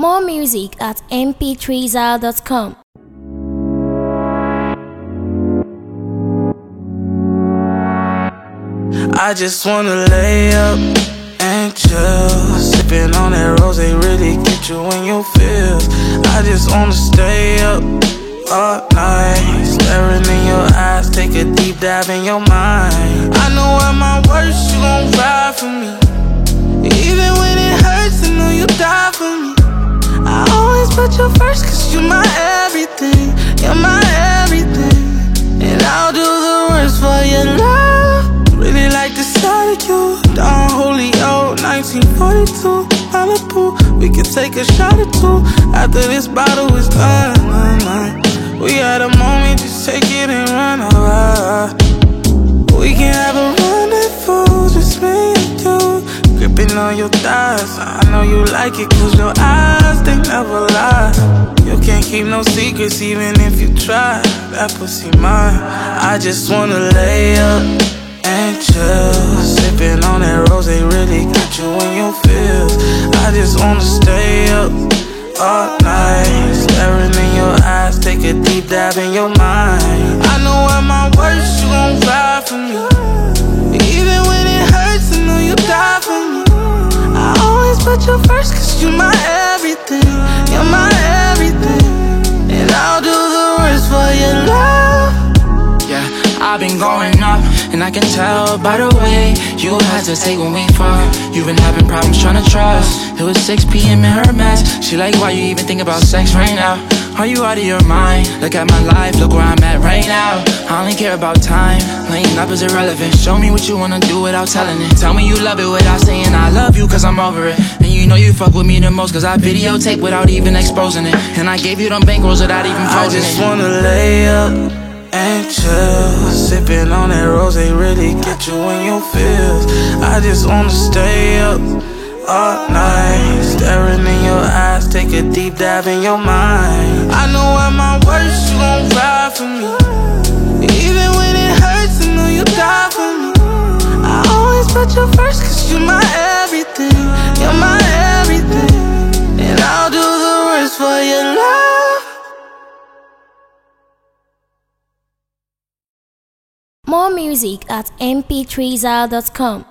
More music at mp3zal.com. I just wanna lay up and chill, sipping on that rose, they really get you in your feels. I just wanna stay up all night, staring in your eyes, take a deep dive in your mind. I know at my worst you gon' ride for me, even when it hurts, I know you die for me. I always put you first, cause you're my everything, you're my everything. And I'll do the worst for your love. Really like the sight of you, Don Julio, 1942, Malibu. We could take a shot or two after this bottle is done. We had a moment, just take it and run over. We can have a rendezvous, just me and you, gripping on your thighs. I know you like it cause your eyes, they never lie. You can't keep no secrets even if you try. That pussy mine. I just wanna lay up and chill, sipping on that rose, they really get you in your feels. I just wanna stay up all night, staring in your eyes, take a deep dive in your mind. I know at my worst you gon' ride for me, even when it hurts, I know you die for me. I always put you first, cause you're my everything, you're my everything. And I'll do the worst for your love. Yeah, I've been going up, and I can tell by the way you hesitate when we fuck. You've been having problems trying to trust. It was 6 p.m. in her mess. She like, why you even think about sex right now? Are you out of your mind? Look at my life, look where I'm at right now. I only care about time, laying up is irrelevant. Show me what you wanna do without telling it. Tell me you love it without saying I love you, cause I'm over it. And you know you fuck with me the most, cause I videotape without even exposing it. And I gave you them bankrolls without even posing it. I just wanna lay up and chill, sipping on that rose, they really get you in your feels. I just wanna stay up all night, staring in your eyes, take a deep dive in your mind. I know at my worst you gon' ride for me, even when it hurts, I know you die for me. I always put you first, cause you're my everything, you're my everything. And I'll do the worst for your love. More music at mp3zal.com.